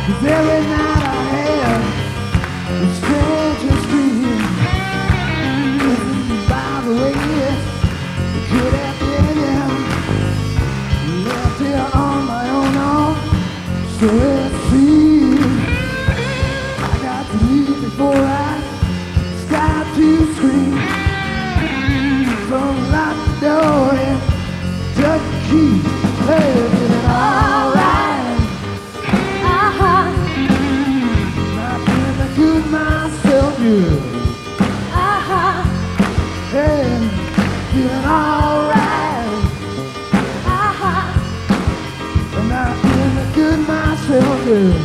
'Cause every night I have the strangest dream. Listen, by the way, it could have been you. Left here on my own, so let's see. I got to leave before I start to scream. So lock the door and touch the key. Hey, is it alright? Not feeling good myself, good. Hey, feeling alright. I'm not feeling good myself, good.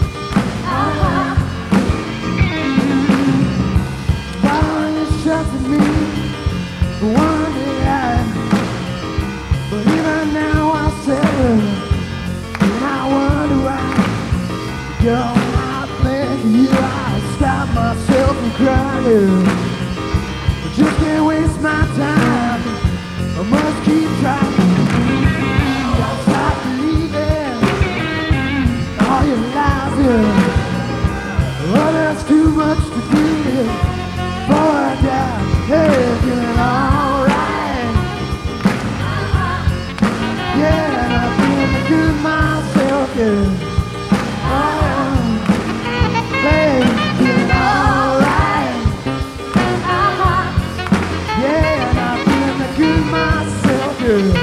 Trusting me for one day, but even now I settle, and I wonder why. Girl, when I think of you, I stop myself from crying. I just can't waste my time. I must keep trying. Gotta stop believing all your lies. Oh, there's too much to do. Before I die, hey, feeling alright. Yeah, I'm feeling good myself, yeah. Oh, hey, feeling alright. Yeah, I'm feeling good myself,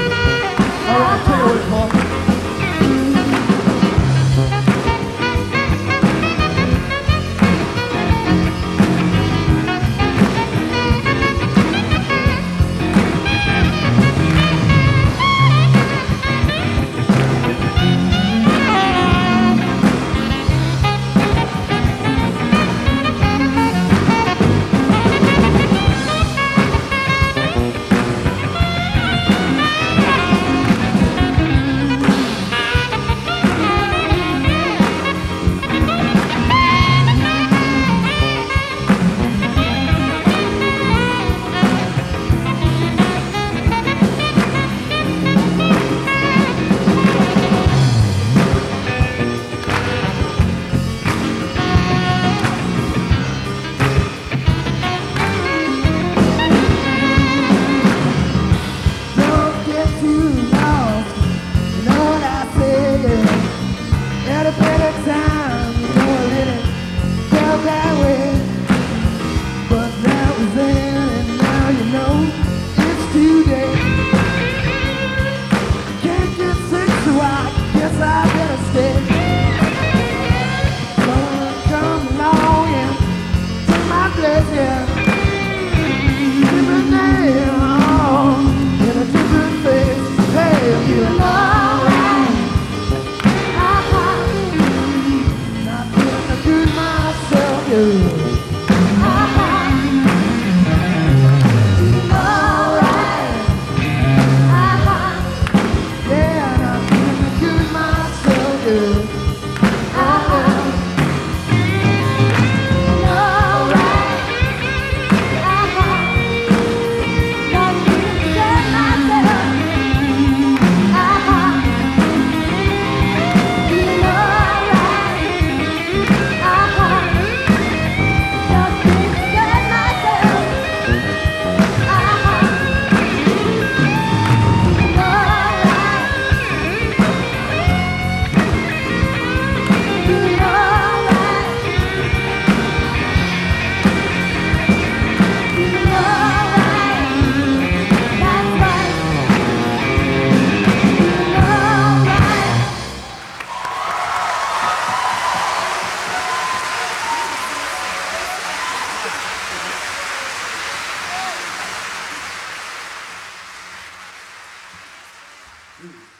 yeah. Alright, tell you what, Paul. Mm.